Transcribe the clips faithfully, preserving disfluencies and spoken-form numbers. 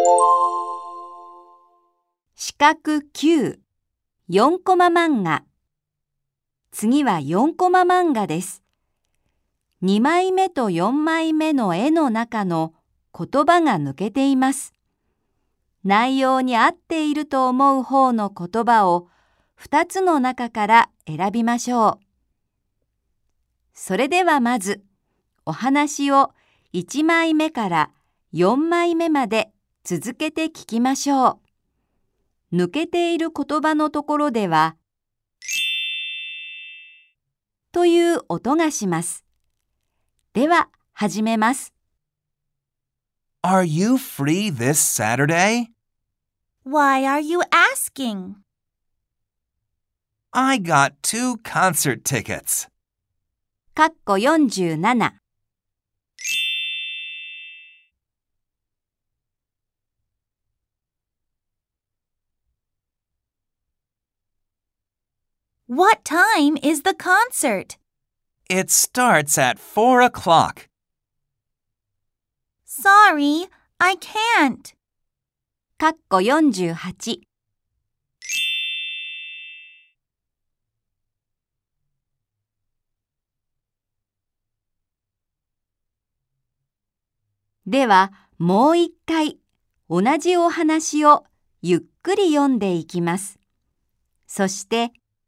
四角きゅう、よんコマ漫画。次はよんコマ漫画です。にまいめとよんまいめの絵の中の言葉が抜けています。内容に合っていると思う方の言葉をふたつの中から選びましょう。それではまず、お話をいちまいめからよんまいめまで続けて聞きましょう。抜けている言葉のところでは、という音がします。では、始めます。 Are you free this Saturday? Why are you asking? I got two concert tickets. かっこよんじゅうなな。 What time is the concert? It starts at four o'clock. Sorry, I can't. かっこよんじゅうはち。では、もう一回、同じお話をゆっくり読んでいきます。そして、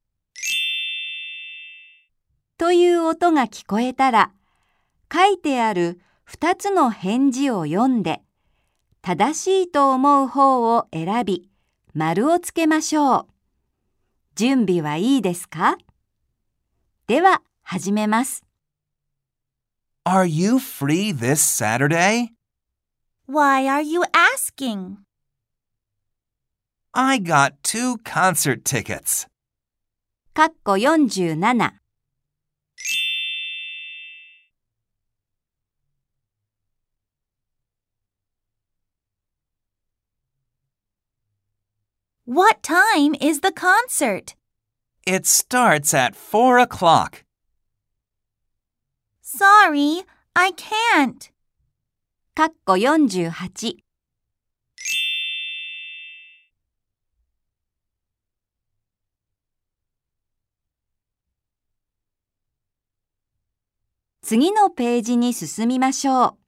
という音が聞こえたら、書いてあるふたつの返事を読んで、正しいと思う方を選び、丸をつけましょう。準備はいいですか？では、始めます。 Are you free this Saturday? Why are you asking? I got two concert tickets. かっこよんじゅうなな。 What time is the concert? It starts at four o'clock. Sorry, I can't. かっこよんじゅうはち。次のページに進みましょう。